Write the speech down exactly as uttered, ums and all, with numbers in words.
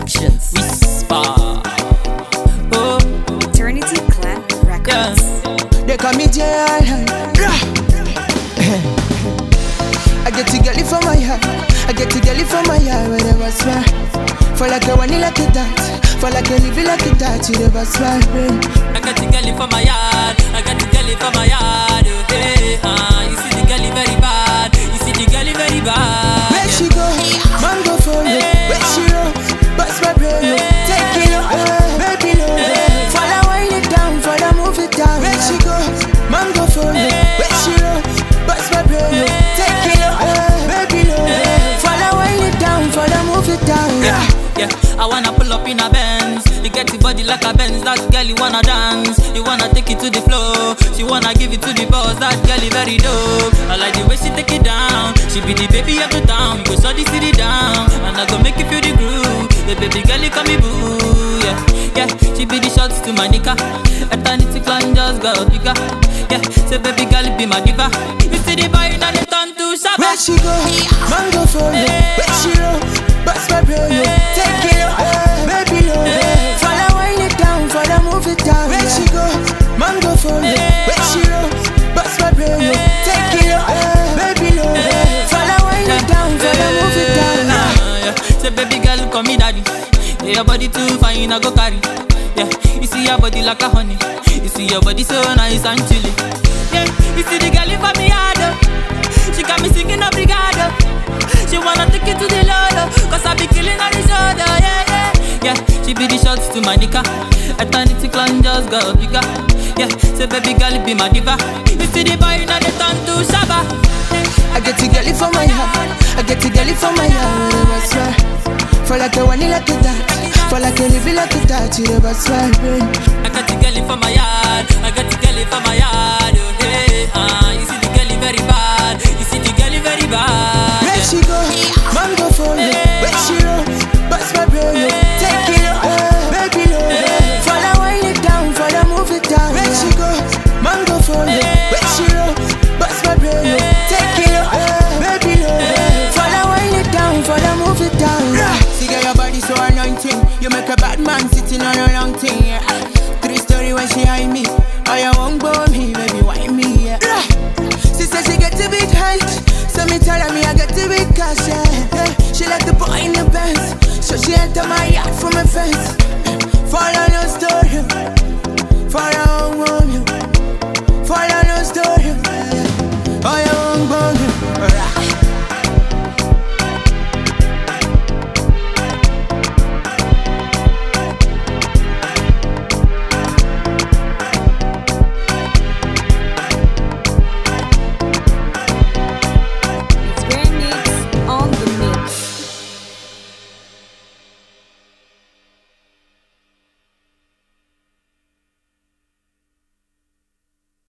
Productions. Whisper. Oh, Eternity Clan Records. yeah. They call me J I. I get to get it from my heart. I get to get it from my heart whenever I swear. For like a one like a that. For like a living like a that. You never swear. I got the girl for my yard. I got the girl for my yard. Oh, hey, uh, you see the girl very bad. You see the girl very bad. Where she go? Man go for you. Where she roll? Bust my brain. Take it up, baby low. Follow wind it down, follow move it down. Where she go? Man go for you. Where she roll? Bust my brain. Take it up, baby low. Follow wind it down, follow move it down. Yeah, yeah. I wanna pull up in a Benz. You get your body like a Benz. That girl you wanna dance. You wanna take it to the floor. She wanna give it to the boss. That girl is very dope. I like the way she take it down. She be the baby of the town. You go shut the city down, and I go make you feel the groove. The baby girl you call me boo. Yeah, yeah. She be the shots to my nigga. Eternity clan just go bigger. Yeah, say baby girl be my diva. You see the boy now they turn to shabba. Where she go? Man go for you. Where she roll? Bust my brain. Take it up, baby low. Follow wind it down, follow move it down. Where she go? Man go for you. Where she roll? Bust my brain. Take it up, baby low. Follow wind it down, follow move it down. Yeah, say baby girl call me daddy. Yeah, your body too fine, I go carry. Yeah, you see your body like a honey. You see your body so nice and chilly. Yeah, you see the girl for me hard. She got me singing obrigado. She wanna take it to the Lord, cause I be killing on the shoulder. Yeah, yeah, yeah. She be the shots to my nigga. Eternity clan just go bigger. Yeah, say baby girl be my diva. You see the boy now they turn to shabba. I get to get it from my heart. I get to get it from my heart. I swear. For like a one like a that. For like a living like a that. You never swear. I got the girl for my yard. I got the girl for my yard. Oh, hey, uh, you see the girl very bad. You see the girl very bad. Where she go? Man go for you. Where she roll? Bust my brain. Take it up, baby low. Follow wind it down, follow move it down. Where she go? Man go for you. Where she roll? Bust my brain. Take it up, baby low. Follow wind it down, follow move it down. See girl, your body so anointing. You make a bad man sitting on a long thing. Yeah. Three story when she hide me. Oh, you won't go me, baby, why me? Yeah. She said she get a bit height. So me tell her me I get a bit cash, yeah. Yeah. She like the boy in the Benz. So she enter my yard from a fence. Follow no story. Follow